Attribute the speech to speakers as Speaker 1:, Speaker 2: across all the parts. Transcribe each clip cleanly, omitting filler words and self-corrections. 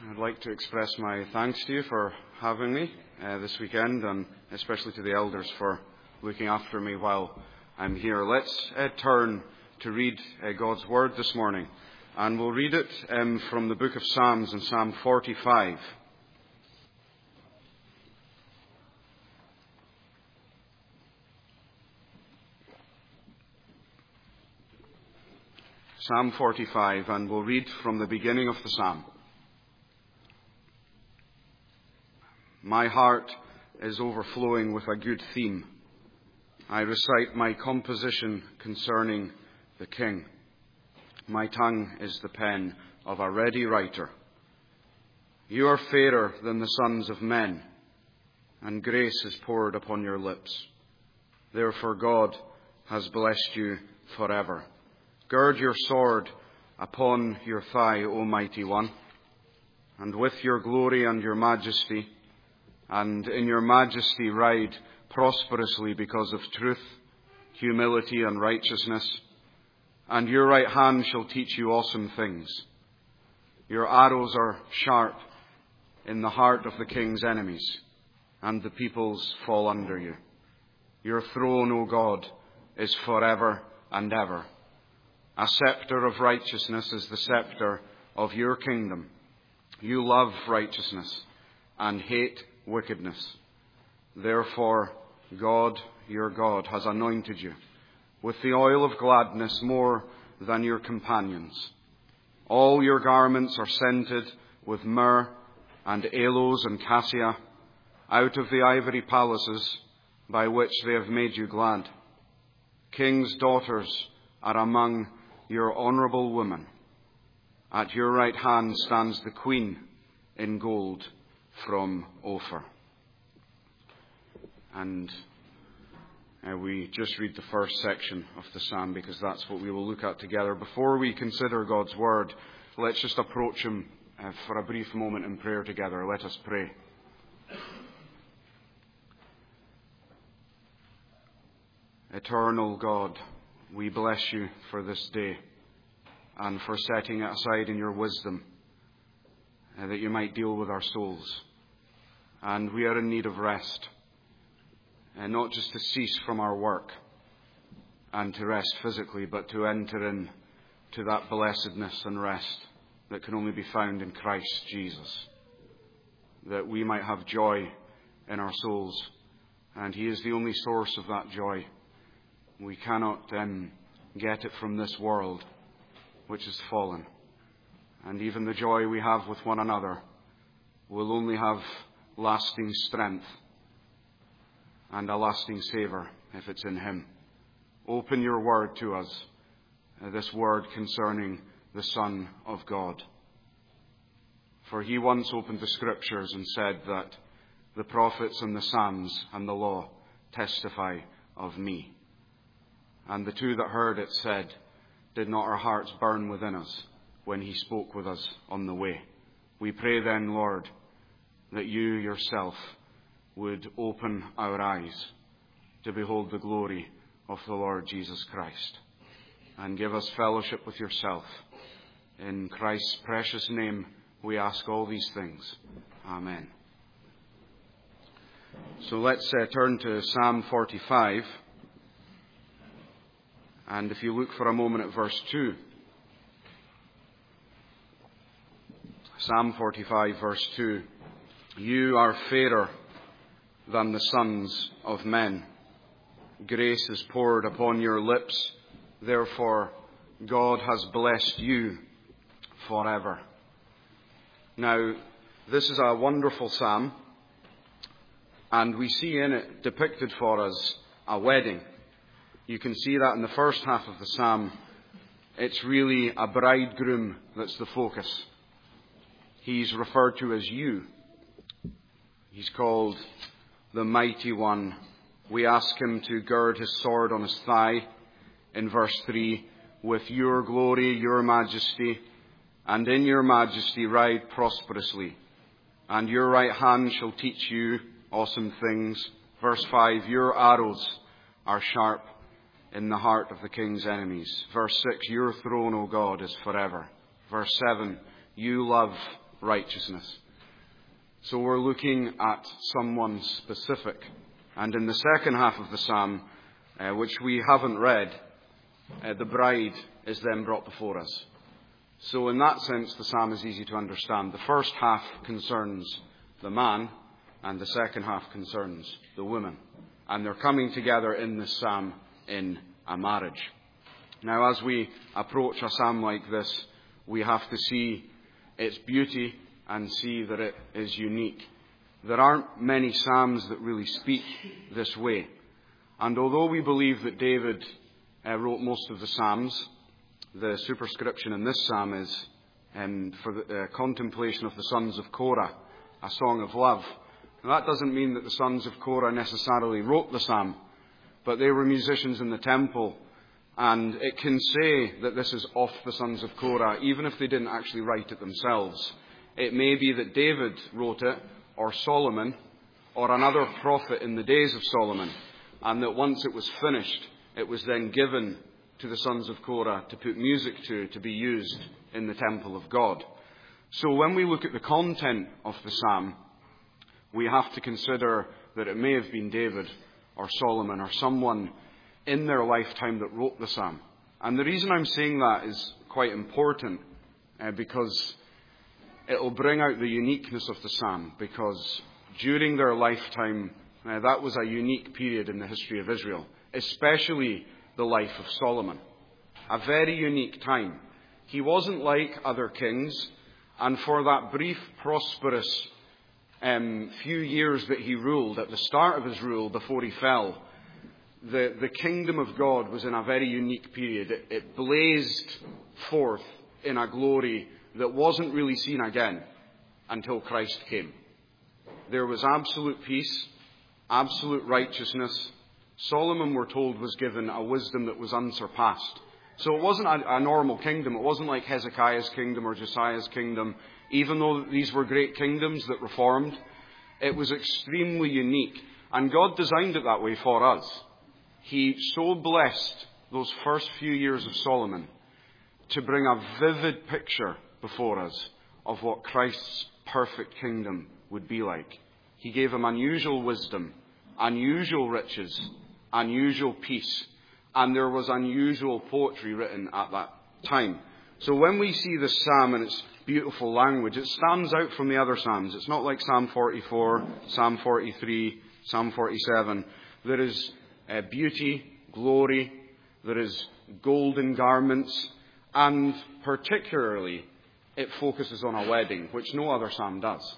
Speaker 1: I'd like to express my thanks to you for having me this weekend, and especially to the elders for looking after me while I'm here. Let's turn to read God's Word this morning, and we'll read it from the book of Psalms in Psalm 45. Psalm 45, and we'll read from the beginning of the psalm. My heart is overflowing with a good theme. I recite my composition concerning the King. My tongue is the pen of a ready writer. You are fairer than the sons of men, and grace is poured upon your lips. Therefore God has blessed you forever. Gird your sword upon your thigh, O mighty one, and with your glory and your majesty, and in your majesty ride prosperously because of truth, humility, and righteousness. And your right hand shall teach you awesome things. Your arrows are sharp in the heart of the king's enemies, and the peoples fall under you. Your throne, O God, is forever and ever. A scepter of righteousness is the scepter of your kingdom. You love righteousness and hate wickedness. Therefore, God, your God, has anointed you with the oil of gladness more than your companions. All your garments are scented with myrrh and aloes and cassia, out of the ivory palaces by which they have made you glad. King's daughters are among your honourable women. At your right hand stands the Queen in gold from Ophir. And we just read the first section of the psalm because that's what we will look at together. Before we consider God's Word, let's just approach Him for a brief moment in prayer together. Let us pray. Eternal God, we bless you for this day and for setting it aside in your wisdom that you might deal with our souls. And we are in need of rest, and not just to cease from our work and to rest physically, but to enter into that blessedness and rest that can only be found in Christ Jesus, that we might have joy in our souls, and He is the only source of that joy. We cannot get it from this world, which is fallen. And even the joy we have with one another will only have lasting strength and a lasting savour if it's in Him. Open your word to us, this word concerning the Son of God. For He once opened the Scriptures and said that the prophets and the Psalms and the law testify of me. And the two that heard it said, did not our hearts burn within us when He spoke with us on the way? We pray then, Lord, that you yourself would open our eyes to behold the glory of the Lord Jesus Christ, and give us fellowship with yourself. In Christ's precious name we ask all these things. Amen. So let's turn to Psalm 45. And if you look for a moment at verse 2, Psalm 45, verse 2, you are fairer than the sons of men. Grace is poured upon your lips. Therefore, God has blessed you forever. Now, this is a wonderful psalm, and we see in it depicted for us a wedding. You can see that in the first half of the psalm. It's really a bridegroom that's the focus. He's referred to as you. He's called the Mighty One. We ask Him to gird His sword on His thigh in verse 3. With your glory, your majesty, and in your majesty ride prosperously. And your right hand shall teach you awesome things. Verse 5, your arrows are sharp in the heart of the king's enemies. Verse 6, your throne, O God, is forever. Verse 7, you love righteousness. So we're looking at someone specific. And in the second half of the psalm, which we haven't read, the bride is then brought before us. So in that sense, the psalm is easy to understand. The first half concerns the man, and the second half concerns the woman. And they're coming together in this psalm in a marriage. Now, as we approach a psalm like this, we have to see its beauty and see that it is unique. There aren't many psalms that really speak this way. And although we believe that David wrote most of the psalms, the superscription in this psalm is for the contemplation of the sons of Korah, a song of love. Now, that doesn't mean that the sons of Korah necessarily wrote the psalm, but they were musicians in the temple. And it can say that this is of the sons of Korah, even if they didn't actually write it themselves. It may be that David wrote it, or Solomon, or another prophet in the days of Solomon, and that once it was finished, it was then given to the sons of Korah to put music to be used in the temple of God. So when we look at the content of the psalm, we have to consider that it may have been David or Solomon or someone in their lifetime that wrote the psalm. And the reason I'm saying that is quite important, because it will bring out the uniqueness of the psalm, because during their lifetime, that was a unique period in the history of Israel, especially the life of Solomon. A very unique time. He wasn't like other kings, and for that brief, prosperous few years that he ruled, at the start of his rule before he fell, the kingdom of God was in a very unique period. It blazed forth in a glory that wasn't really seen again until Christ came. There was absolute peace, absolute righteousness. Solomon, we're told, was given a wisdom that was unsurpassed. So it wasn't a normal kingdom. It wasn't like Hezekiah's kingdom or Josiah's kingdom. Even though these were great kingdoms that reformed, it was extremely unique. And God designed it that way for us. He so blessed those first few years of Solomon to bring a vivid picture before us of what Christ's perfect kingdom would be like. He gave him unusual wisdom, unusual riches, unusual peace, and there was unusual poetry written at that time. So when we see this psalm and its beautiful language, it stands out from the other psalms. It's not like Psalm 44, Psalm 43, Psalm 47. There is beauty, glory, there is golden garments, and particularly it focuses on a wedding, which no other psalm does.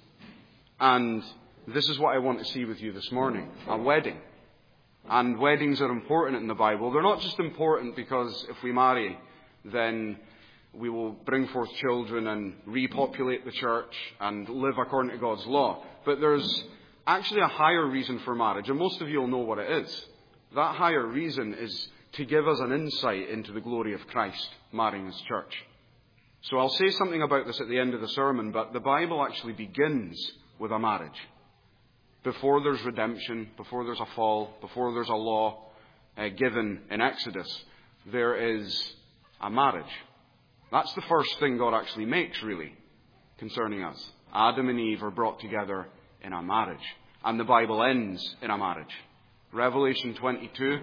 Speaker 1: And this is what I want to see with you this morning, a wedding. And weddings are important in the Bible. They're not just important because if we marry, then we will bring forth children and repopulate the church and live according to God's law. But there's actually a higher reason for marriage, and most of you will know what it is. That higher reason is to give us an insight into the glory of Christ marrying his church. So I'll say something about this at the end of the sermon, but the Bible actually begins with a marriage. Before there's redemption, before there's a fall, before there's a law given in Exodus, there is a marriage. That's the first thing God actually makes, really, concerning us. Adam and Eve are brought together in a marriage. And the Bible ends in a marriage. Revelation 22,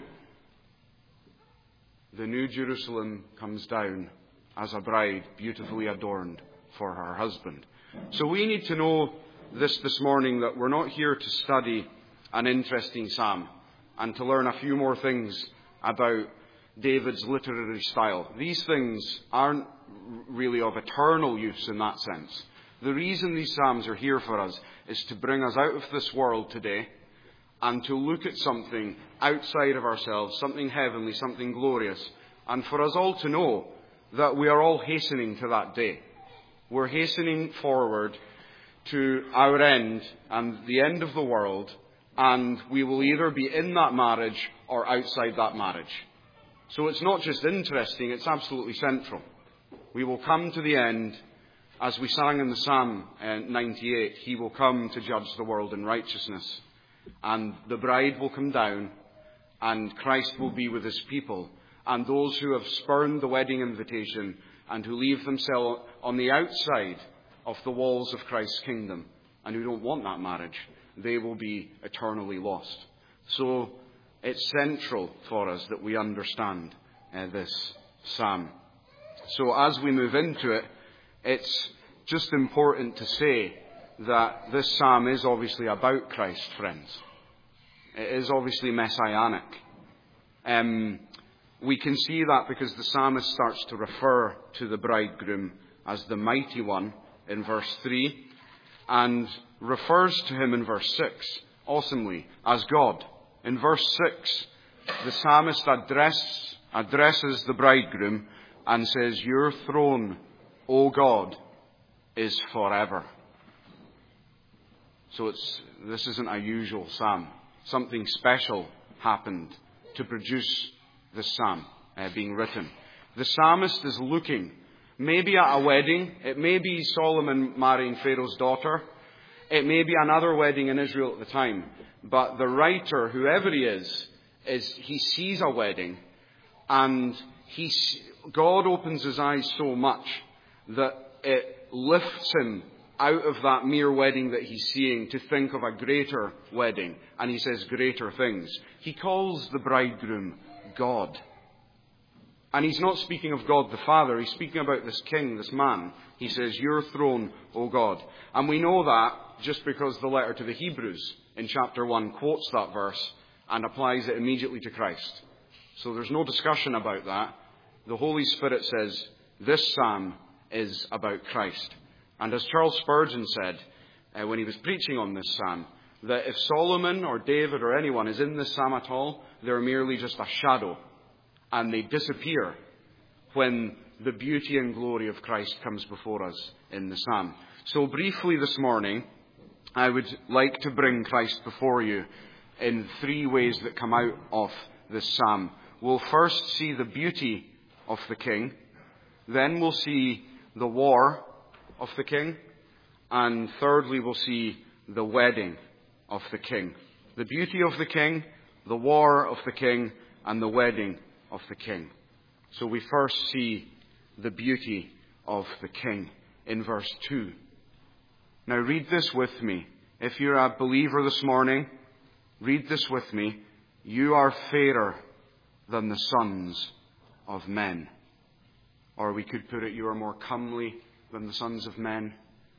Speaker 1: the New Jerusalem comes down as a bride beautifully adorned for her husband. So we need to know this morning that we're not here to study an interesting psalm and to learn a few more things about David's literary style. These things aren't really of eternal use in that sense. The reason these psalms are here for us is to bring us out of this world today and to look at something outside of ourselves, something heavenly, something glorious, and for us all to know that we are all hastening to that day. We're hastening forward to our end and the end of the world, and we will either be in that marriage or outside that marriage. So it's not just interesting, it's absolutely central. We will come to the end, as we sang in the Psalm 98, he will come to judge the world in righteousness. And the bride will come down, and Christ will be with his people. And those who have spurned the wedding invitation and who leave themselves on the outside of the walls of Christ's kingdom and who don't want that marriage, they will be eternally lost. So it's central for us that we understand this psalm. So as we move into it, it's just important to say that this psalm is obviously about Christ, friends. It is obviously messianic. We can see that because the psalmist starts to refer to the bridegroom as the mighty one in verse 3 and refers to him in verse 6, awesomely, as God. In verse 6, the psalmist addresses the bridegroom and says, "Your throne, O God, is forever." So this isn't a usual psalm. Something special happened to produce this psalm being written. The psalmist is looking maybe at a wedding. It may be Solomon marrying Pharaoh's daughter. It may be another wedding in Israel at the time. But the writer, whoever he is he sees a wedding, and God opens his eyes so much that it lifts him out of that mere wedding that he's seeing to think of a greater wedding. And he says greater things. He calls the bridegroom God. And he's not speaking of God the Father. He's speaking about this king, this man. He says, "Your throne, O God." And we know that just because the letter to the Hebrews in chapter 1 quotes that verse and applies it immediately to Christ. So there's no discussion about that. The Holy Spirit says this psalm is about Christ. And as Charles Spurgeon said when he was preaching on this psalm, that if Solomon or David or anyone is in this psalm at all, they're merely just a shadow. And they disappear when the beauty and glory of Christ comes before us in the psalm. So briefly this morning, I would like to bring Christ before you in three ways that come out of this psalm. We'll first see the beauty of the king. Then we'll see the war of the king. And thirdly, we'll see the wedding of the king. The beauty of the king, the war of the king, and the wedding of the king. So we first see the beauty of the king in verse 2. Now read this with me. If you're a believer this morning, read this with me. "You are fairer than the sons of men." Or we could put it, "You are more comely than the sons of men."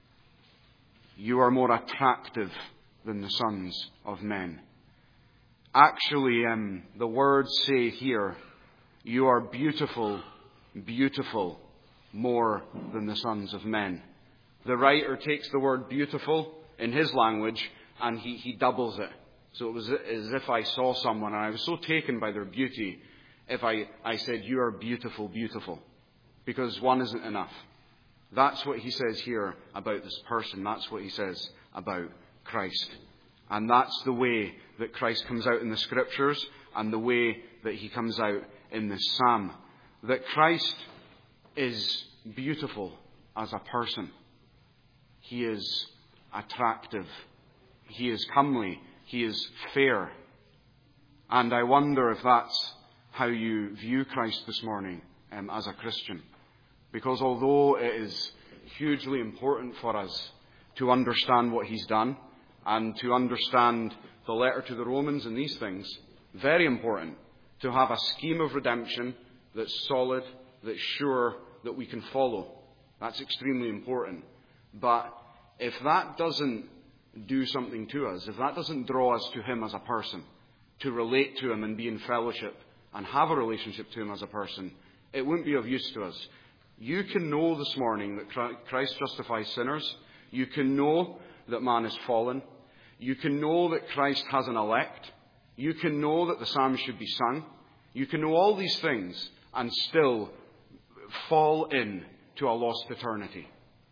Speaker 1: You are more attractive than the sons of men. Actually, the words say here, "You are beautiful, beautiful, more than the sons of men." The writer takes the word beautiful in his language and he doubles it. So it was as if I saw someone and I was so taken by their beauty, if I said, "You are beautiful, beautiful," because one isn't enough. That's what he says here about this person. That's what he says about Christ. And that's the way that Christ comes out in the Scriptures and the way that he comes out in this psalm. That Christ is beautiful as a person. He is attractive. He is comely. He is fair. And I wonder if that's how you view Christ this morning as a Christian. Because although it is hugely important for us to understand what he's done and to understand the letter to the Romans and these things, very important to have a scheme of redemption that's solid, that's sure, that we can follow. That's extremely important. But if that doesn't do something to us, if that doesn't draw us to him as a person, to relate to him and be in fellowship and have a relationship to him as a person, it wouldn't be of use to us. You can know this morning that Christ justifies sinners. You can know that man is fallen. You can know that Christ has an elect. You can know that the psalms should be sung. You can know all these things and still fall in to a lost eternity.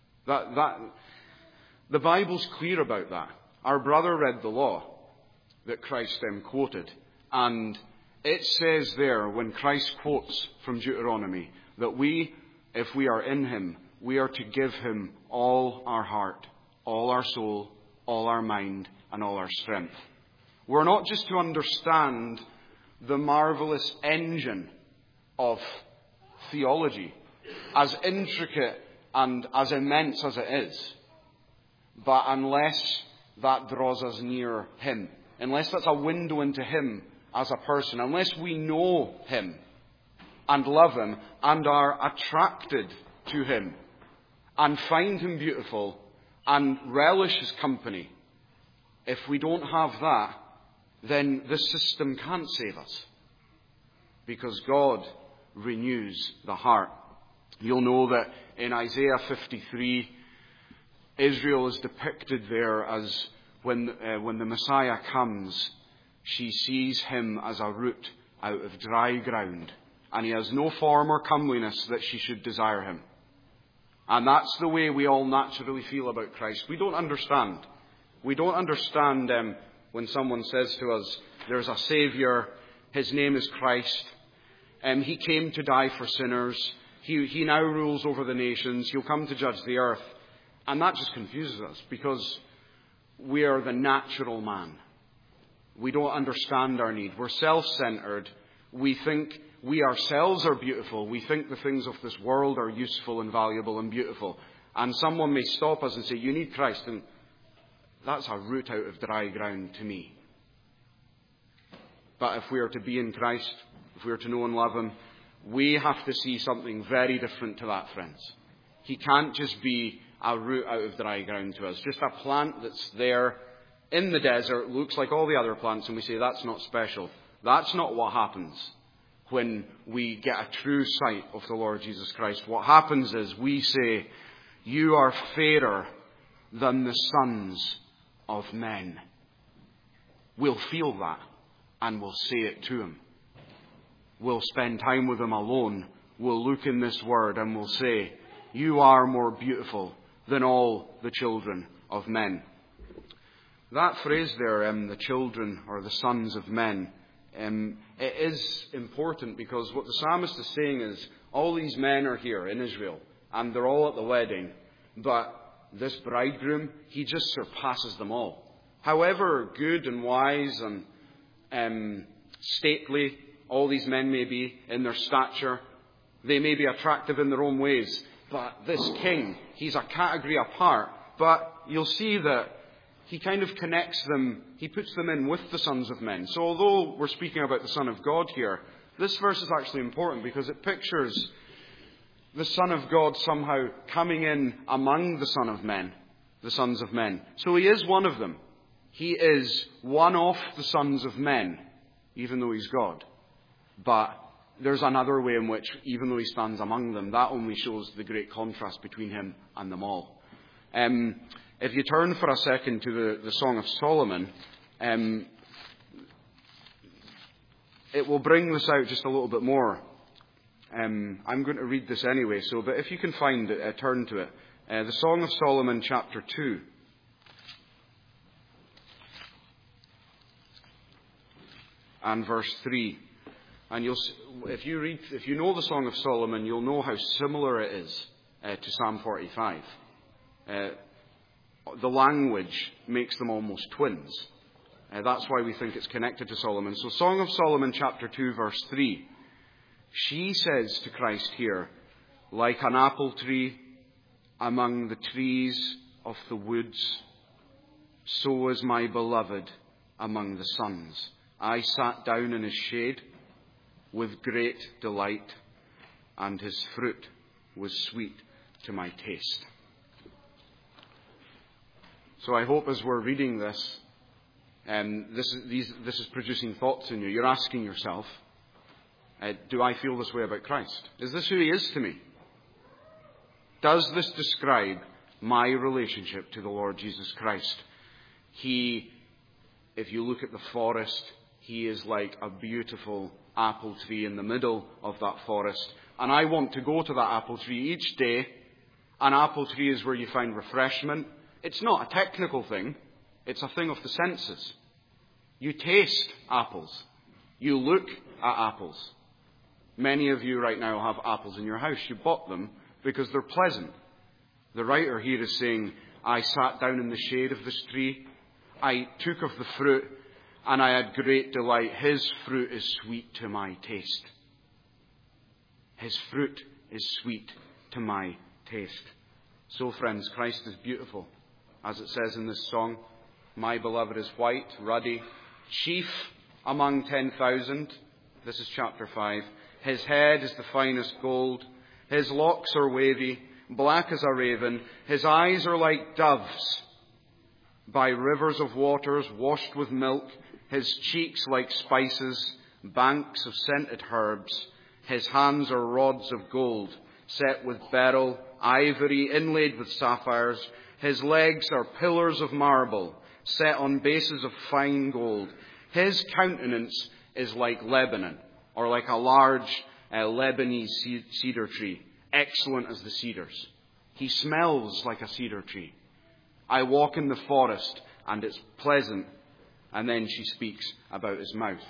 Speaker 1: The Bible's clear about that. Our brother read the law that Christ quoted, and it says there, when Christ quotes from Deuteronomy, that we, if we are in him, we are to give him all our heart, all our soul, all our mind, and all our strength. We're not just to understand the marvelous engine of theology, as intricate and as immense as it is. But unless that draws us near him, unless that's a window into him as a person, unless we know him and love him and are attracted to him and find him beautiful and relish his company, if we don't have that, then this system can't save us. Because God renews the heart. You'll know that in Isaiah 53, Israel is depicted there as when the Messiah comes, she sees him as a root out of dry ground, and he has no form or comeliness that she should desire him. And that's the way we all naturally feel about Christ. We don't understand. We don't understand when someone says to us, there's a Saviour, his name is Christ, he came to die for sinners, he now rules over the nations, he'll come to judge the earth. And that just confuses us, because we are the natural man. We don't understand our need. We're self-centered. We think we ourselves are beautiful. We think the things of this world are useful and valuable and beautiful. And someone may stop us and say, you need Christ. And that's a root out of dry ground to me. But if we are to be in Christ, if we are to know and love him, we have to see something very different to that, friends. He can't just be a root out of dry ground to us. Just a plant that's there in the desert, looks like all the other plants, and we say that's not special. That's not what happens when we get a true sight of the Lord Jesus Christ. What happens is we say, you are fairer than the sons of men. We'll feel that, and we'll say it to him. We'll spend time with him alone. We'll look in this word and we'll say, you are more beautiful than all the children of men. That phrase there, the children or the sons of men, it is important, because what the psalmist is saying is all these men are here in Israel and they're all at the wedding, but this bridegroom, he just surpasses them all. However good and wise and stately all these men may be in their stature, they may be attractive in their own ways, but this king, he's a category apart. But you'll see that he kind of connects them, he puts them in with the sons of men. So although we're speaking about the Son of God here, this verse is actually important because it pictures the Son of God somehow coming in among the Son of Men, the sons of men. So he is one of them. He is one of the sons of men, even though he's God. But there's another way in which, even though he stands among them, that only shows the great contrast between him and them all. If you turn for a second to the Song of Solomon, it will bring this out just a little bit more. I'm going to read this anyway, but if you can find it, turn to it. The Song of Solomon, chapter 2. And verse 3. And if you know the Song of Solomon, you'll know how similar it is to Psalm 45. The language makes them almost twins. That's why we think it's connected to Solomon. So Song of Solomon, chapter 2, verse 3. She says to Christ here, like an apple tree among the trees of the woods, so is my beloved among the sons. I sat down in his shade with great delight, and his fruit was sweet to my taste. So I hope as we're reading this, this is producing thoughts in you. You're asking yourself, do I feel this way about Christ? Is this who he is to me? Does this describe my relationship to the Lord Jesus Christ? If you look at the forest, he is like a beautiful apple tree in the middle of that forest. And I want to go to that apple tree each day. An apple tree is where you find refreshment. It's not a technical thing. It's a thing of the senses. You taste apples. You look at apples. Many of you right now have apples in your house. You bought them because they're pleasant. The writer here is saying, I sat down in the shade of this tree. I took of the fruit, and I had great delight. His fruit is sweet to my taste. His fruit is sweet to my taste. So, friends, Christ is beautiful. As it says in this song, my beloved is white, ruddy, chief among 10,000. This is chapter 5. His head is the finest gold. His locks are wavy, black as a raven. His eyes are like doves by rivers of waters washed with milk. His cheeks like spices, banks of scented herbs. His hands are rods of gold, set with beryl, ivory, inlaid with sapphires. His legs are pillars of marble, set on bases of fine gold. His countenance is like Lebanon, or like a large Lebanese cedar tree, excellent as the cedars. He smells like a cedar tree. I walk in the forest, and it's pleasant. And then she speaks about his mouth.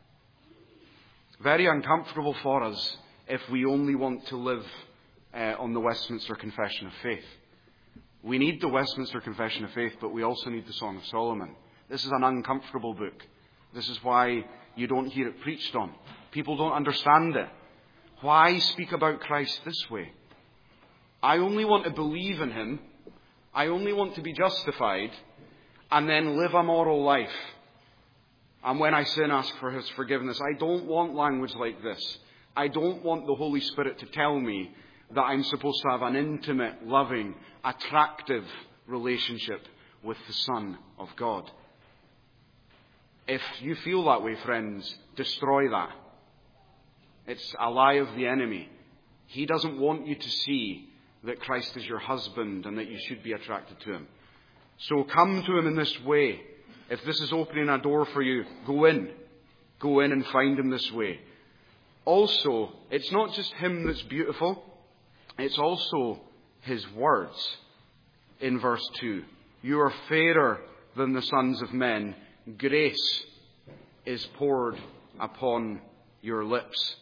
Speaker 1: Very uncomfortable for us if we only want to live on the Westminster Confession of Faith. We need the Westminster Confession of Faith, but we also need the Song of Solomon. This is an uncomfortable book. This is why you don't hear it preached on. People don't understand it. Why speak about Christ this way? I only want to believe in him. I only want to be justified and then live a moral life. And when I sin, ask for his forgiveness. I don't want language like this. I don't want the Holy Spirit to tell me that I'm supposed to have an intimate, loving, attractive relationship with the Son of God. If you feel that way, friends, destroy that. It's a lie of the enemy. He doesn't want you to see that Christ is your husband and that you should be attracted to him. So come to him in this way. If this is opening a door for you, go in. Go in and find him this way. Also, it's not just him that's beautiful. It's also his words. In verse 2, you are fairer than the sons of men. Grace is poured upon your lips.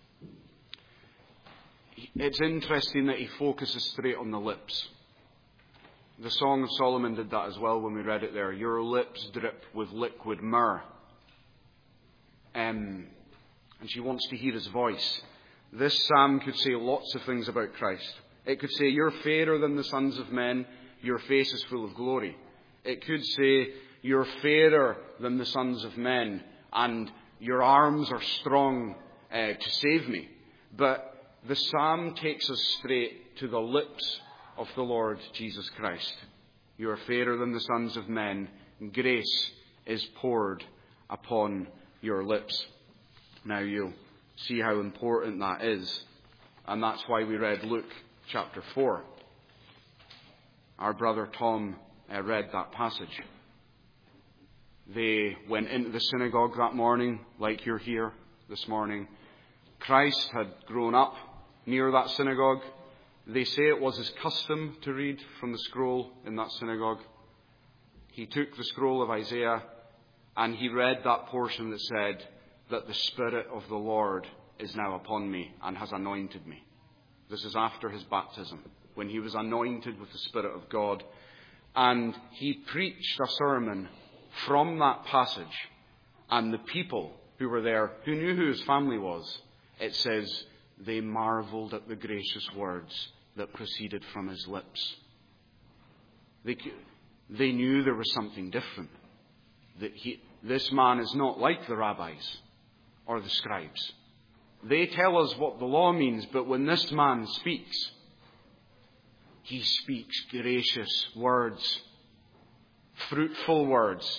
Speaker 1: It's interesting that he focuses straight on the lips. The Song of Solomon did that as well when we read it there. Your lips drip with liquid myrrh. And she wants to hear his voice. This psalm could say lots of things about Christ. It could say, you're fairer than the sons of men. Your face is full of glory. It could say, you're fairer than the sons of men. And your arms are strong to save me. But the psalm takes us straight to the lips of the Lord Jesus Christ. You are fairer than the sons of men. Grace is poured upon your lips. Now you'll see how important that is. And that's why we read Luke chapter 4. Our brother Tom read that passage. They went into the synagogue that morning, like you're here this morning. Christ had grown up near that synagogue. They say it was his custom to read from the scroll in that synagogue. He took the scroll of Isaiah and he read that portion that said that the Spirit of the Lord is now upon me and has anointed me. This is after his baptism, when he was anointed with the Spirit of God. And he preached a sermon from that passage. And the people who were there, who knew who his family was, it says, they marveled at the gracious words that proceeded from his lips. They knew there was something different. That this man is not like the rabbis or the scribes. They tell us what the law means, but when this man speaks, he speaks gracious words, fruitful words,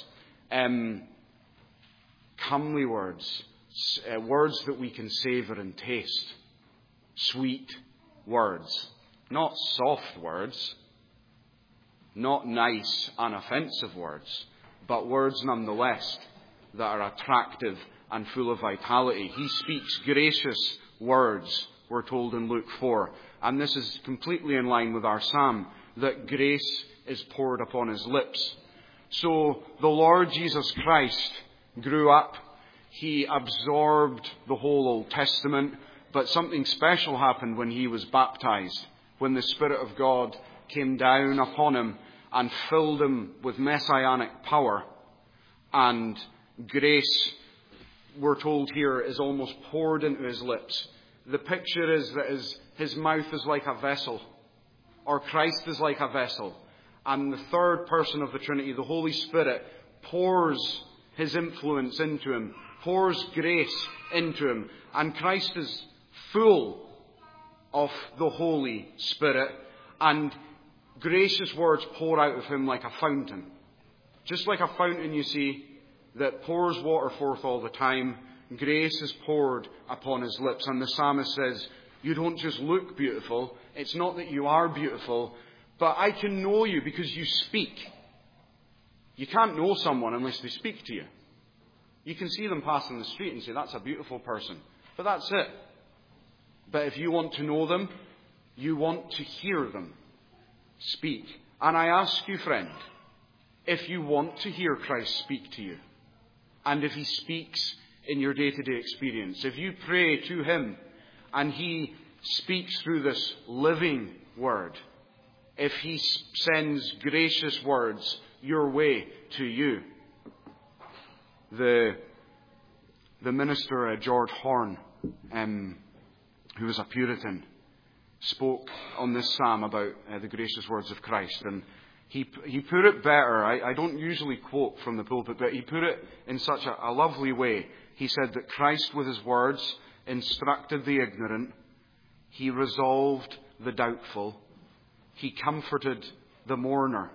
Speaker 1: comely words, words that we can savour and taste, sweet words, not soft words, not nice, unoffensive words, but words nonetheless that are attractive and full of vitality. He speaks gracious words, we're told in Luke 4. And this is completely in line with our psalm, that grace is poured upon his lips. So the Lord Jesus Christ grew up. He absorbed the whole Old Testament. But something special happened when he was baptized, when the Spirit of God came down upon him and filled him with messianic power. And grace, we're told here, is almost poured into his lips. The picture is that his mouth is like a vessel. or Christ is like a vessel. And the third person of the Trinity, the Holy Spirit, pours his influence into him, pours grace into him. And Christ is full of the Holy Spirit, and gracious words pour out of him like a fountain. Just like a fountain, you see, that pours water forth all the time, grace is poured upon his lips. And the psalmist says, you don't just look beautiful. It's not that you are beautiful, but I can know you because you speak. You can't know someone unless they speak to you. You can see them passing the street and say, that's a beautiful person. But that's it. But if you want to know them, you want to hear them speak. And I ask you, friend, if you want to hear Christ speak to you, and if he speaks in your day-to-day experience, if you pray to him and he speaks through this living word, if he sends gracious words your way to you. The minister, George Horne, who was a Puritan, spoke on this psalm about the gracious words of Christ. And he put it better. I don't usually quote from the pulpit, but he put it in such a lovely way. He said that Christ, with his words, instructed the ignorant. He resolved the doubtful. He comforted the mourner.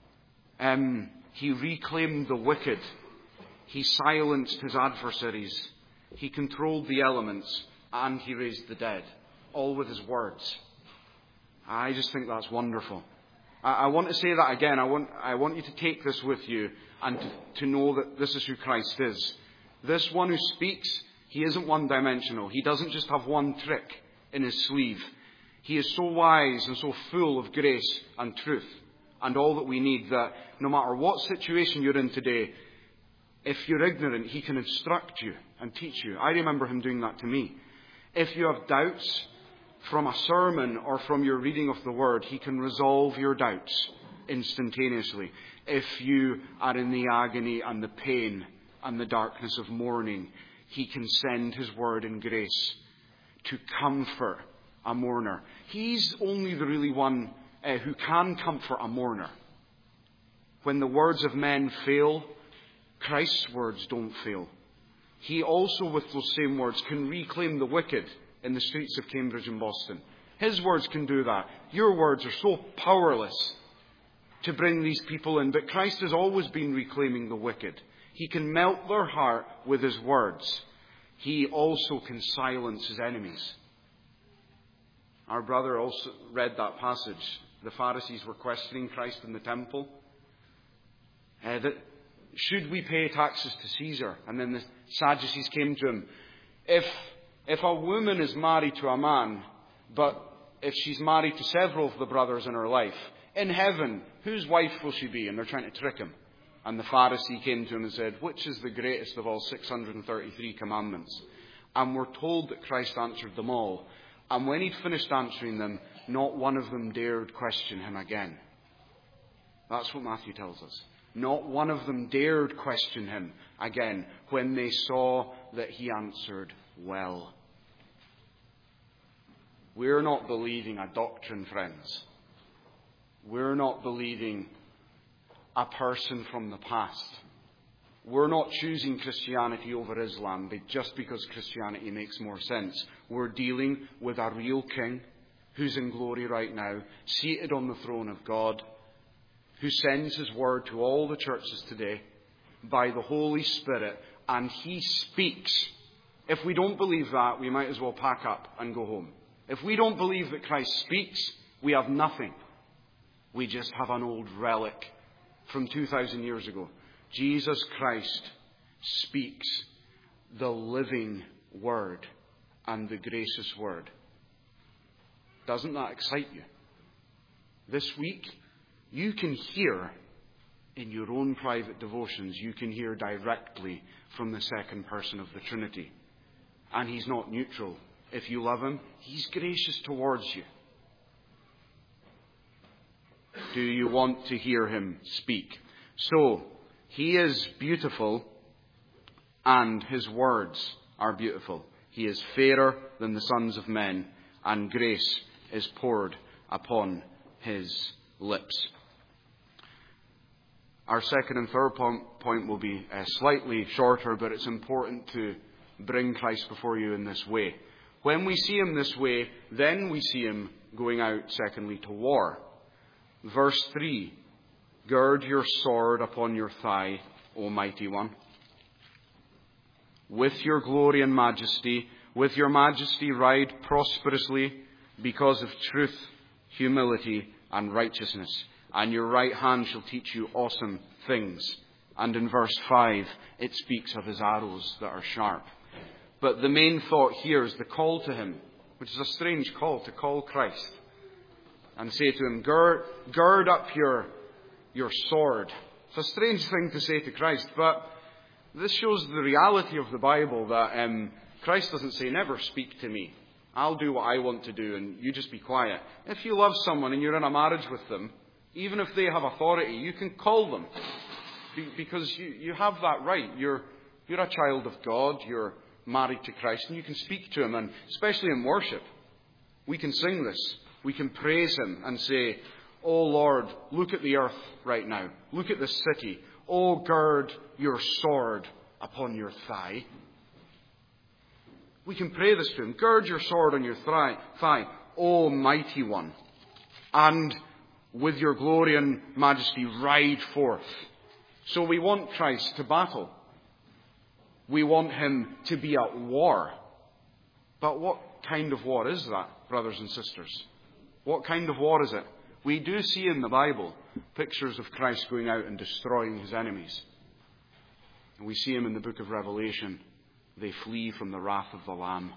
Speaker 1: He reclaimed the wicked. He silenced his adversaries. He controlled the elements, and he raised the dead, all with his words. I just think that's wonderful. I want to say that again. I want you to take this with you and to know that this is who Christ is. This one who speaks, he isn't one-dimensional. He doesn't just have one trick in his sleeve. He is so wise and so full of grace and truth and all that we need, that no matter what situation you're in today, if you're ignorant, he can instruct you and teach you. I remember him doing that to me. If you have doubts from a sermon or from your reading of the Word, he can resolve your doubts instantaneously. If you are in the agony and the pain and the darkness of mourning, he can send his Word in grace to comfort a mourner. He's only the really one who can comfort a mourner. When the words of men fail, Christ's words don't fail. He also, with those same words, can reclaim the wicked in the streets of Cambridge and Boston. His words can do that. Your words are so powerless to bring these people in, but Christ has always been reclaiming the wicked. He can melt their heart with his words. He also can silence his enemies. Our brother also read that passage. The Pharisees were questioning Christ in the temple. Should we pay taxes to Caesar? And then the Sadducees came to him. If a woman is married to a man, but if she's married to several of the brothers in her life, in heaven, whose wife will she be? And they're trying to trick him. And the Pharisee came to him and said, which is the greatest of all 633 commandments? And we're told that Christ answered them all. And when he'd finished answering them, not one of them dared question him again. That's what Matthew tells us. Not one of them dared question him again when they saw that he answered well. We're not believing a doctrine, friends. We're not believing a person from the past. We're not choosing Christianity over Islam just because Christianity makes more sense. We're dealing with a real king who's in glory right now, seated on the throne of God, who sends his word to all the churches today by the Holy Spirit, and he speaks. If we don't believe that, we might as well pack up and go home. If we don't believe that Christ speaks, we have nothing. We just have an old relic from 2,000 years ago. Jesus Christ speaks the living word and the gracious word. Doesn't that excite you? This week, you can hear in your own private devotions, you can hear directly from the second person of the Trinity. And he's not neutral. If you love him, he's gracious towards you. Do you want to hear him speak? So, he is beautiful and his words are beautiful. He is fairer than the sons of men, and grace is poured upon his lips. Our second and third point will be slightly shorter, but it's important to bring Christ before you in this way. When we see him this way, then we see him going out, secondly, to war. Verse 3, gird your sword upon your thigh, O mighty one. With your glory and majesty, with your majesty ride prosperously because of truth, humility, and righteousness. And your right hand shall teach you awesome things. And in verse 5, it speaks of his arrows that are sharp. But the main thought here is the call to him, which is a strange call, to call Christ and say to him, gird up your sword. It's a strange thing to say to Christ, but this shows the reality of the Bible, that Christ doesn't say, never speak to me. I'll do what I want to do and you just be quiet. If you love someone and you're in a marriage with them, even if they have authority, you can call them. Because you have that right. You're a child of God. You're married to Christ. And you can speak to him. And especially in worship, we can sing this. We can praise him and say, "Oh Lord, look at the earth right now. Look at this city. Oh, gird your sword upon your thigh." We can pray this to him. Gird your sword on your thigh, O mighty one. And with your glory and majesty ride forth. So we want Christ to battle. We want him to be at war. But what kind of war is that, brothers and sisters? What kind of war is it? We do see in the Bible pictures of Christ going out and destroying his enemies. And we see him in the book of Revelation. They flee from the wrath of the Lamb.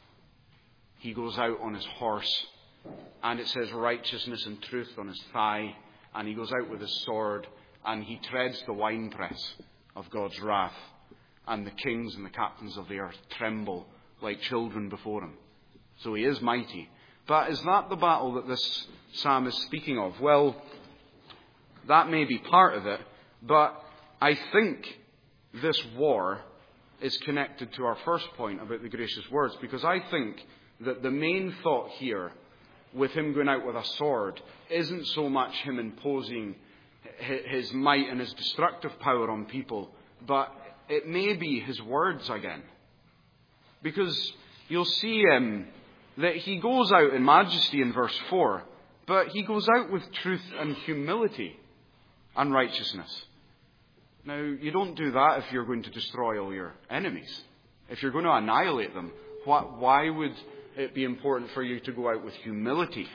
Speaker 1: He goes out on his horse, and it says righteousness and truth on his thigh, and he goes out with his sword, and he treads the winepress of God's wrath, and the kings and the captains of the earth tremble like children before him. So he is mighty. But is that the battle that this psalm is speaking of? Well, that may be part of it, but I think this war is connected to our first point about the gracious words, because I think that the main thought here with him going out with a sword isn't so much him imposing his might and his destructive power on people, but it may be his words again. Because you'll see that he goes out in majesty in verse 4, but he goes out with truth and humility and righteousness. Now, you don't do that if you're going to destroy all your enemies. If you're going to annihilate them, why would it be important for you to go out with humility?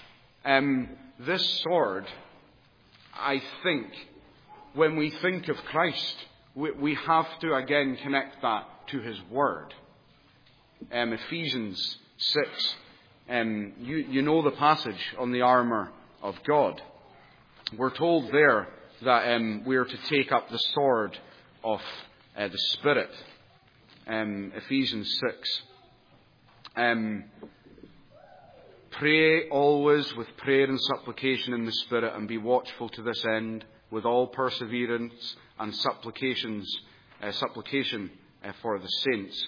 Speaker 1: This sword, I think, when we think of Christ, we have to again connect that to his word. Ephesians 6, you know the passage on the armour of God. We're told there that we are to take up the sword of the Spirit. Ephesians 6. Pray always with prayer and supplication in the Spirit, and be watchful to this end with all perseverance and supplication for the saints.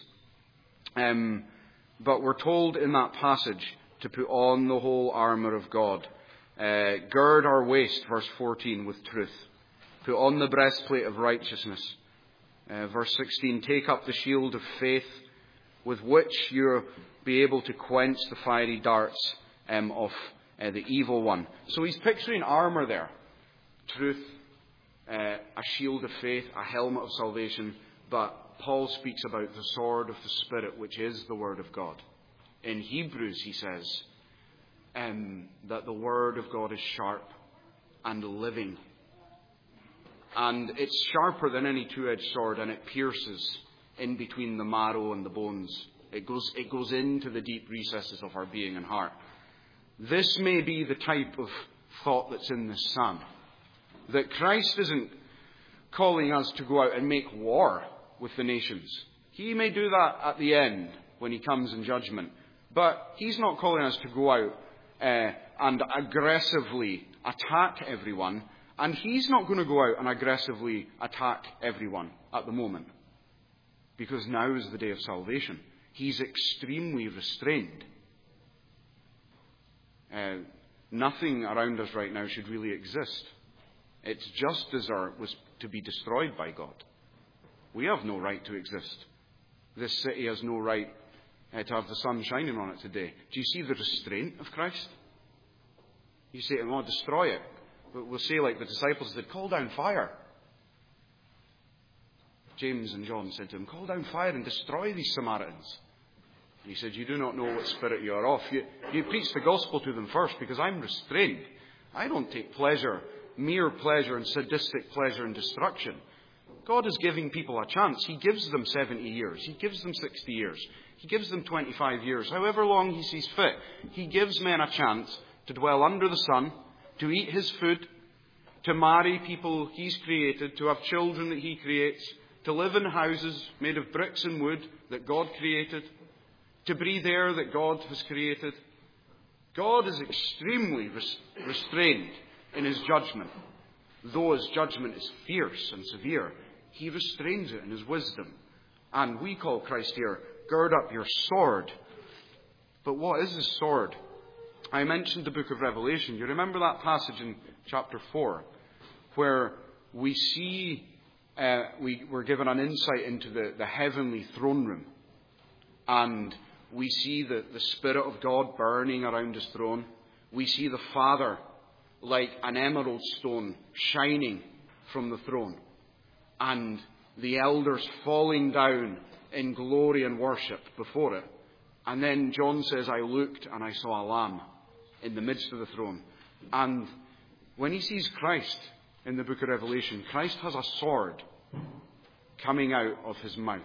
Speaker 1: But we're told in that passage to put on the whole armour of God. Gird our waist, verse 14, with truth. Put on the breastplate of righteousness. Verse 16, take up the shield of faith, with which you'll be able to quench the fiery darts of the evil one. So he's picturing armour there. Truth, a shield of faith, a helmet of salvation. But Paul speaks about the sword of the Spirit, which is the Word of God. In Hebrews, he says that the Word of God is sharp and living. And it's sharper than any two-edged sword, and it pierces in between the marrow and the bones. It goes into the deep recesses of our being and heart. This may be the type of thought that's in this psalm. That Christ isn't calling us to go out and make war with the nations. He may do that at the end when he comes in judgment. But he's not calling us to go out and aggressively attack everyone. And he's not going to go out and aggressively attack everyone at the moment. Because now is the day of salvation. He's extremely restrained. nothing around us right now should really exist. Its just desert was to be destroyed by God. We have no right to exist. This city has no right to have the sun shining on it today. Do you see the restraint of Christ? You say to him, destroy it. But we'll say like the disciples did, call down fire. James and John said to him, call down fire and destroy these Samaritans. And he said, you do not know what spirit you are of. You preach the gospel to them first, because I'm restrained. I don't take mere pleasure and sadistic pleasure in destruction. God is giving people a chance. He gives them 70 years. He gives them 60 years. He gives them 25 years. However long he sees fit. He gives men a chance to dwell under the sun, to eat his food, to marry people he's created, to have children that he creates, to live in houses made of bricks and wood that God created, to breathe air that God has created. God is extremely restrained in his judgment. Though his judgment is fierce and severe, he restrains it in his wisdom. And we call Christ here, gird up your sword. But what is his sword? I mentioned the book of Revelation. You remember that passage in chapter 4, where we see, we were given an insight into the heavenly throne room. And we see the Spirit of God burning around his throne. We see the Father like an emerald stone shining from the throne. And the elders falling down in glory and worship before it. And then John says, I looked and I saw a lamb in the midst of the throne. And when he sees Christ in the book of Revelation, Christ has a sword coming out of his mouth.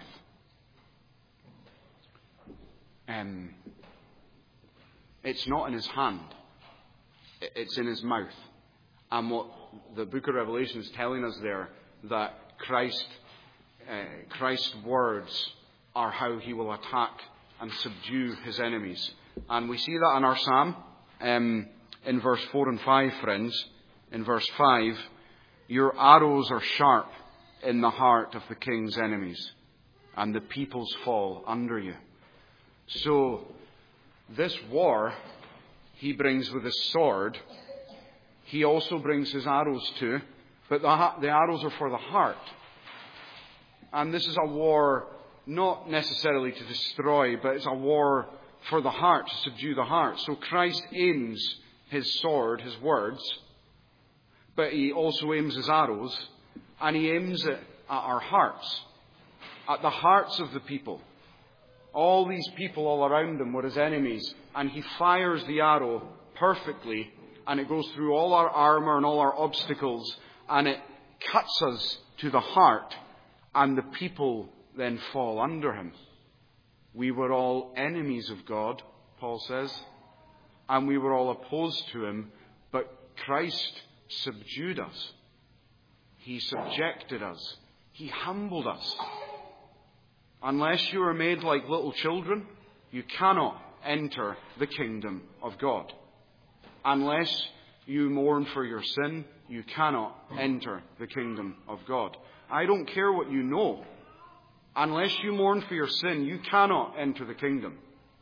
Speaker 1: It's not in his hand. It's in his mouth. And what the book of Revelation is telling us there, that Christ's words are how he will attack and subdue his enemies. And we see that in our psalm, in verse 4 and 5, friends. In verse 5, your arrows are sharp in the heart of the king's enemies, and the peoples fall under you. So, this war he brings with his sword, he also brings his arrows too, but the arrows are for the heart. And this is a war not necessarily to destroy, but it's a war for the heart, to subdue the heart. So Christ aims his sword, his words, but he also aims his arrows, and he aims it at our hearts, at the hearts of the people. All these people all around him were his enemies, and he fires the arrow perfectly, and it goes through all our armour and all our obstacles, and it cuts us to the heart, and the people then fall under him. We were all enemies of God, Paul says, and we were all opposed to him, but Christ subdued us. He subjected us. He humbled us. Unless you are made like little children, you cannot enter the kingdom of God. Unless you mourn for your sin, you cannot enter the kingdom of God. I don't care what you know. Unless you mourn for your sin, you cannot enter the kingdom.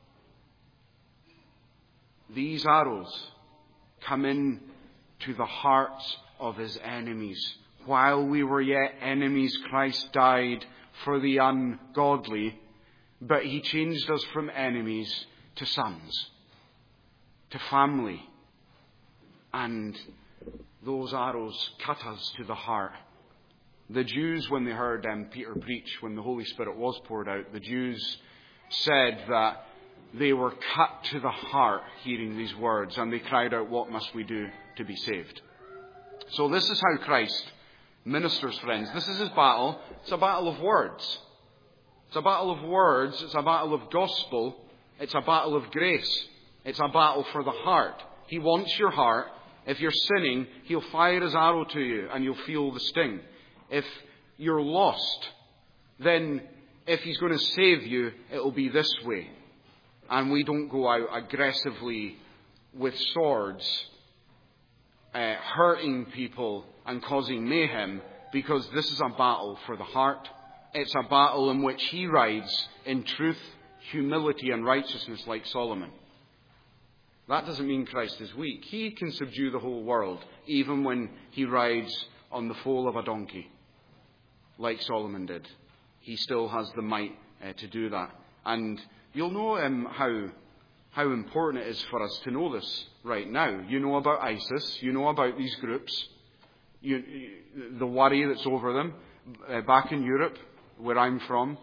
Speaker 1: These arrows come in to the hearts of his enemies. While we were yet enemies, Christ died for the ungodly, but he changed us from enemies to sons, to family. And those arrows cut us to the heart. The Jews, when they heard Peter preach, when the Holy Spirit was poured out, the Jews said that they were cut to the heart hearing these words, and they cried out, what must we do to be saved? So this is how Christ ministers, friends. This is his battle. It's a battle of words. It's a battle of words. It's a battle of gospel. It's a battle of grace. It's a battle for the heart. He wants your heart. If you're sinning, he'll fire his arrow to you and you'll feel the sting. If you're lost, then if he's going to save you, it'll be this way. And we don't go out aggressively with swords, hurting people and causing mayhem, because this is a battle for the heart. It's a battle in which he rides in truth, humility and righteousness like Solomon. That doesn't mean Christ is weak. He can subdue the whole world, even when he rides on the foal of a donkey, like Solomon did. He still has the might to do that. And you'll know how important it is for us to know this right now. You know about ISIS. You know about these groups. The worry that's over them. Back in Europe, where I'm from,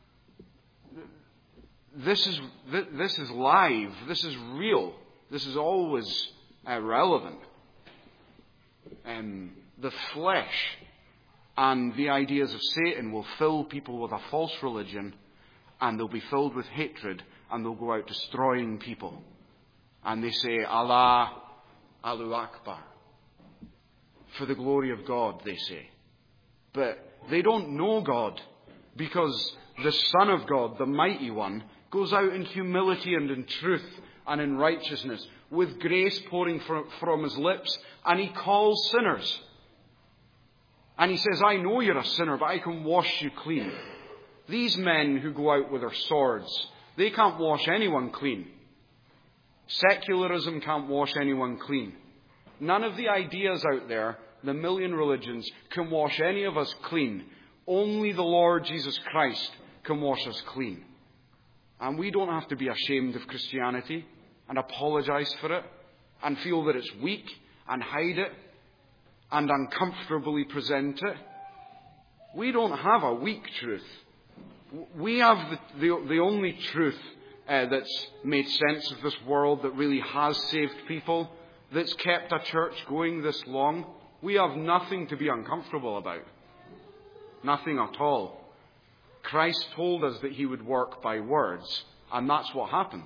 Speaker 1: this is live. This is real. This is always relevant. The flesh and the ideas of Satan will fill people with a false religion, and they'll be filled with hatred, and they'll go out destroying people. And they say, Allah, Allahu Akbar. For the glory of God, they say. But they don't know God, because the Son of God, the Mighty One, goes out in humility and in truth and in righteousness, with grace pouring from his lips, and he calls sinners. And he says, I know you're a sinner, but I can wash you clean. These men who go out with their swords, they can't wash anyone clean. Secularism can't wash anyone clean. None of the ideas out there, the million religions, can wash any of us clean. Only the Lord Jesus Christ can wash us clean. And we don't have to be ashamed of Christianity and apologize for it and feel that it's weak and hide it and uncomfortably present it. We don't have a weak truth. We have the only truth that's made sense of this world, that really has saved people, that's kept a church going this long. We have nothing to be uncomfortable about. Nothing at all. Christ told us that he would work by words, and that's what happens.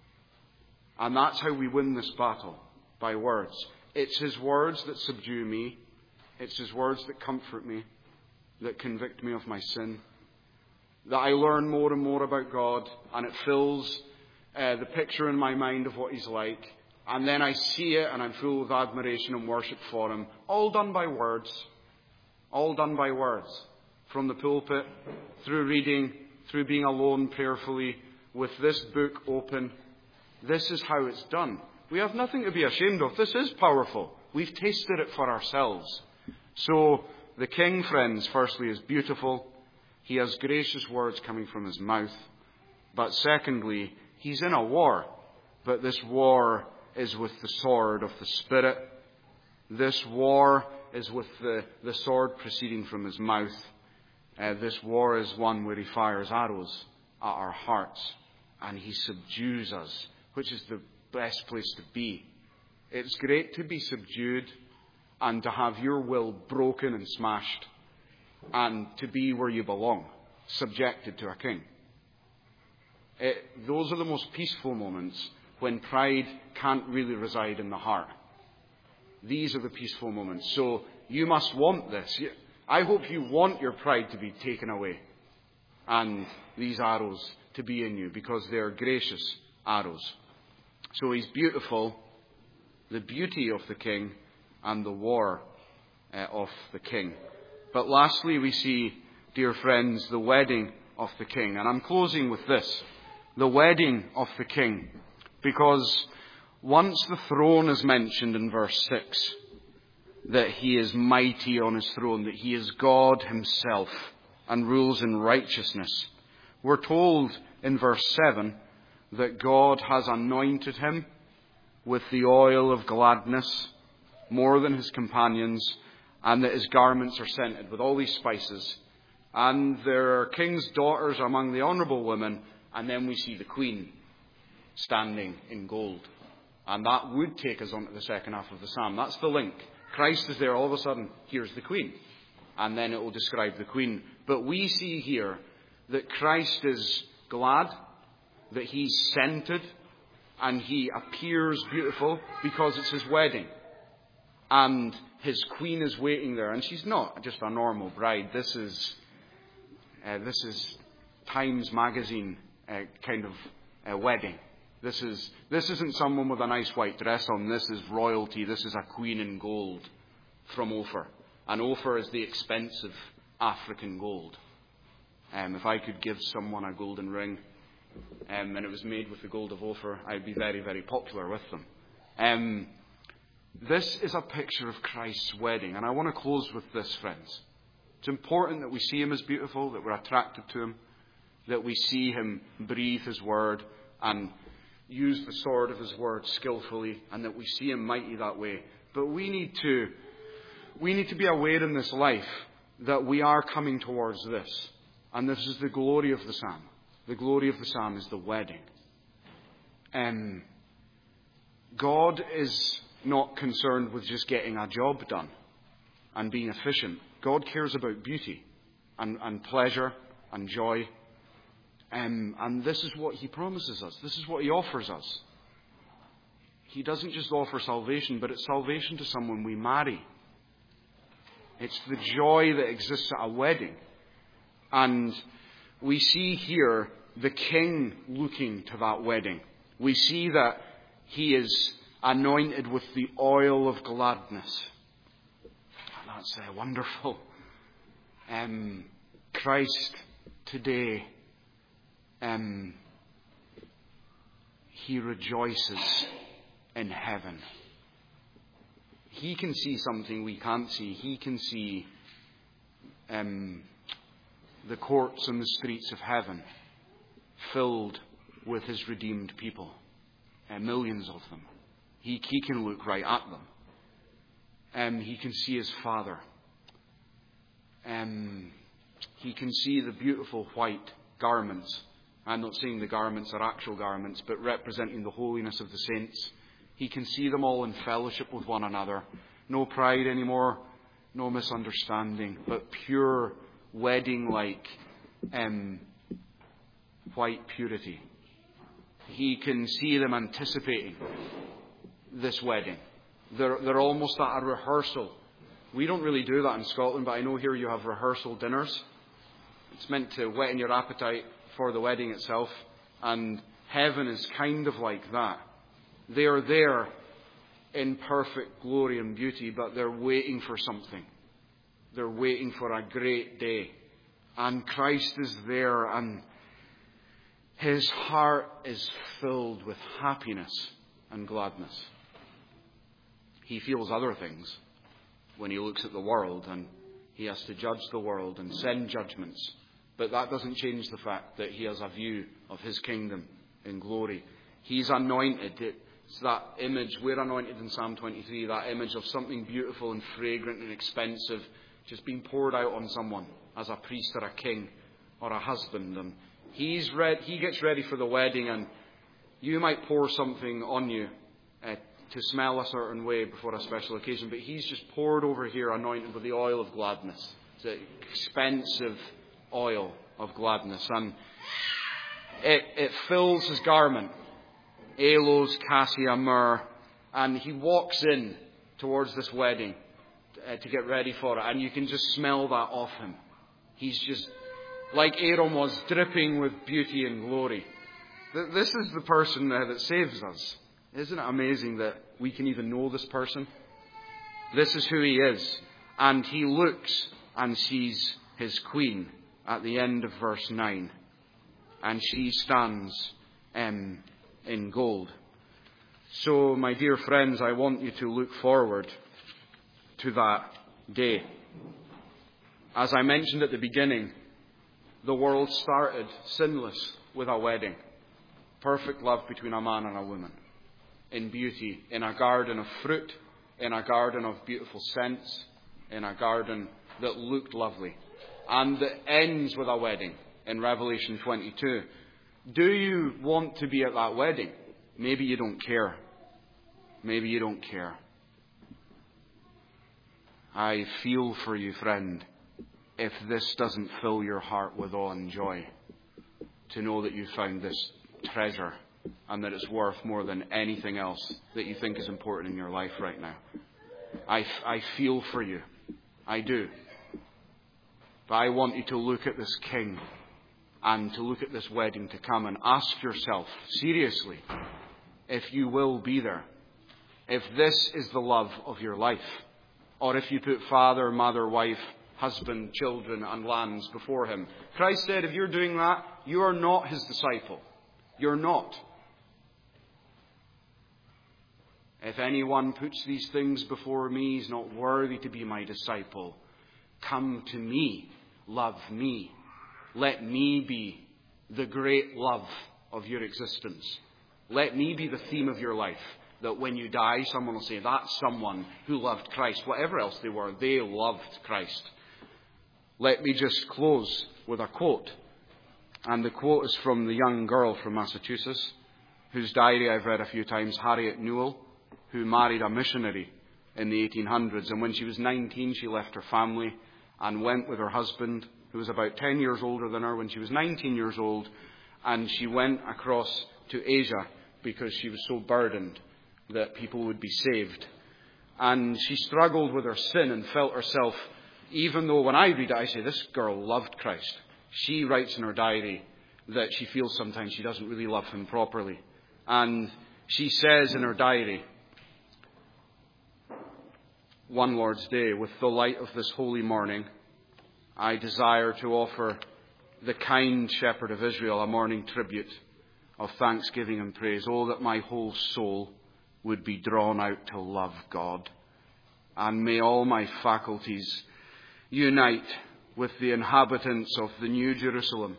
Speaker 1: And that's how we win this battle, by words. It's his words that subdue me. It's his words that comfort me, that convict me of my sin. That I learn more and more about God, and it fills the picture in my mind of what he's like. And then I see it, and I'm full of admiration and worship for him. All done by words. All done by words. From the pulpit, through reading, through being alone prayerfully, with this book open. This is how it's done. We have nothing to be ashamed of. This is powerful. We've tasted it for ourselves. So, the King, friends, firstly, is beautiful. He has gracious words coming from his mouth. But secondly, he's in a war. But this war is with the sword of the Spirit. This war is with the sword proceeding from his mouth. This war is one where he fires arrows at our hearts. And he subdues us, which is the best place to be. It's great to be subdued and to have your will broken and smashed, and to be where you belong, subjected to a king. Those are the most peaceful moments, when pride can't really reside in the heart. These are the peaceful moments. So you must want this. I hope you want your pride to be taken away, and these arrows to be in you, because they're gracious arrows. So he's beautiful, the beauty of the King, and the war of the King. But lastly, we see, dear friends, the wedding of the King. And I'm closing with this, the wedding of the King. Because once the throne is mentioned in verse 6, that he is mighty on his throne, that he is God himself and rules in righteousness. We're told in verse 7 that God has anointed him with the oil of gladness more than his companions, and that his garments are scented with all these spices. And there are king's daughters among the honourable women, and then we see the queen standing in gold. And that would take us on to the second half of the psalm. That's the link. Christ is there, all of a sudden, here's the queen. And then it will describe the queen. But we see here that Christ is glad, that he's scented, and he appears beautiful because it's his wedding. And his queen is waiting there, and she's not just a normal bride. This is Times Magazine kind of wedding. This isn't someone with a nice white dress on. This is royalty. This is a queen in gold from Ophir. And Ophir is the expensive African gold. If I could give someone a golden ring, and it was made with the gold of Ophir, I'd be very, very popular with them. This is a picture of Christ's wedding, and I want to close with this, friends. It's important that we see him as beautiful, that we're attracted to him, that we see him breathe his word and use the sword of his word skillfully, and that we see him mighty that way. But we need to be aware in this life that we are coming towards this. And this is the glory of the psalm. The glory of the psalm is the wedding. God is not concerned with just getting a job done and being efficient. God cares about beauty and pleasure and joy. And this is what he promises us. This is what he offers us. He doesn't just offer salvation, but it's salvation to someone we marry. It's the joy that exists at a wedding. And we see here the king looking to that wedding. We see that he is anointed with the oil of gladness. That's wonderful. Christ today, he rejoices in heaven. He can see something we can't see. He can see the courts and the streets of heaven filled with his redeemed people, millions of them. He can look right at them. He can see his Father. He can see the beautiful white garments. I'm not saying the garments are actual garments, but representing the holiness of the saints. He can see them all in fellowship with one another. No pride anymore, no misunderstanding, but pure wedding-like white purity. He can see them anticipating this wedding. They're almost at a rehearsal. We don't really do that in Scotland, but I know here you have rehearsal dinners. It's meant to whet your appetite for the wedding itself. And heaven is kind of like that. They are there in perfect glory and beauty, but they're waiting for something. They're waiting for a great day. And Christ is there, and his heart is filled with happiness and gladness. He feels other things when he looks at the world, and he has to judge the world and send judgments. But that doesn't change the fact that he has a view of his kingdom in glory. He's anointed. It's that image, we're anointed in Psalm 23, that image of something beautiful and fragrant and expensive just being poured out on someone as a priest or a king or a husband. And he gets ready for the wedding, and you might pour something on you to smell a certain way before a special occasion, but he's just poured over here anointed with the oil of gladness. It's an expensive oil of gladness, and it fills his garment. Aloes, cassia, myrrh, and he walks in towards this wedding to get ready for it, and you can just smell that off him. He's just, like Aaron was, dripping with beauty and glory. This is the person that saves us. Isn't it amazing that we can even know this person? This is who he is. And he looks and sees his queen at the end of verse 9. And she stands in gold. So, my dear friends, I want you to look forward to that day. As I mentioned at the beginning, the world started sinless with a wedding. Perfect love between a man and a woman. In beauty, in a garden of fruit, in a garden of beautiful scents, in a garden that looked lovely. And that ends with a wedding in Revelation 22. Do you want to be at that wedding? Maybe you don't care. Maybe you don't care. I feel for you, friend, if this doesn't fill your heart with awe and joy, to know that you found this treasure and that it's worth more than anything else that you think is important in your life right now. I feel for you. I do. But I want you to look at this king and to look at this wedding to come and ask yourself seriously if you will be there. If this is the love of your life. Or if you put father, mother, wife, husband, children and lands before him. Christ said if you're doing that, you are not his disciple. You're not. If anyone puts these things before me, he's not worthy to be my disciple. Come to me. Love me. Let me be the great love of your existence. Let me be the theme of your life. That when you die, someone will say, that's someone who loved Christ. Whatever else they were, they loved Christ. Let me just close with a quote. And the quote is from the young girl from Massachusetts, whose diary I've read a few times, Harriet Newell, who married a missionary in the 1800s. And when she was 19, she left her family and went with her husband, who was about 10 years older than her when she was 19 years old. And she went across to Asia because she was so burdened that people would be saved. And she struggled with her sin and felt herself, even though when I read it, I say, this girl loved Christ. She writes in her diary that she feels sometimes she doesn't really love him properly. And she says in her diary, one Lord's Day, with the light of this holy morning, I desire to offer the kind Shepherd of Israel a morning tribute of thanksgiving and praise. Oh, that my whole soul would be drawn out to love God. And may all my faculties unite with the inhabitants of the New Jerusalem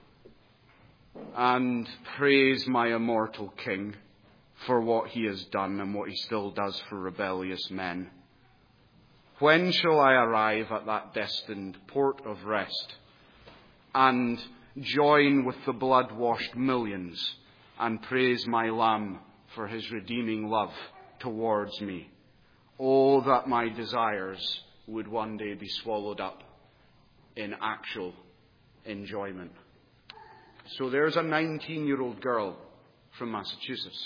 Speaker 1: and praise my immortal King for what he has done and what he still does for rebellious men. When shall I arrive at that destined port of rest and join with the blood-washed millions and praise my Lamb for his redeeming love towards me? Oh, that my desires would one day be swallowed up in actual enjoyment. So there's a 19-year-old girl from Massachusetts.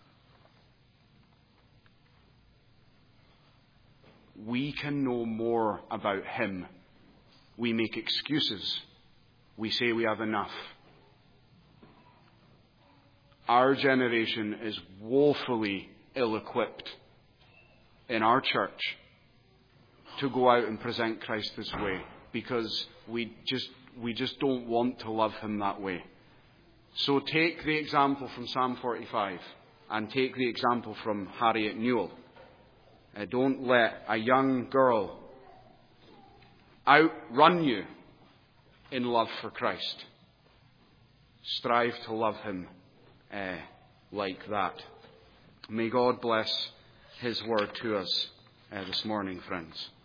Speaker 1: We can know more about him. We make excuses. We say we have enough. Our generation is woefully ill-equipped in our church to go out and present Christ this way, because we just don't want to love him that way. So take the example from Psalm 45 and take the example from Harriet Newell. Don't let a young girl outrun you in love for Christ. Strive to love him like that. May God bless his word to us this morning, friends.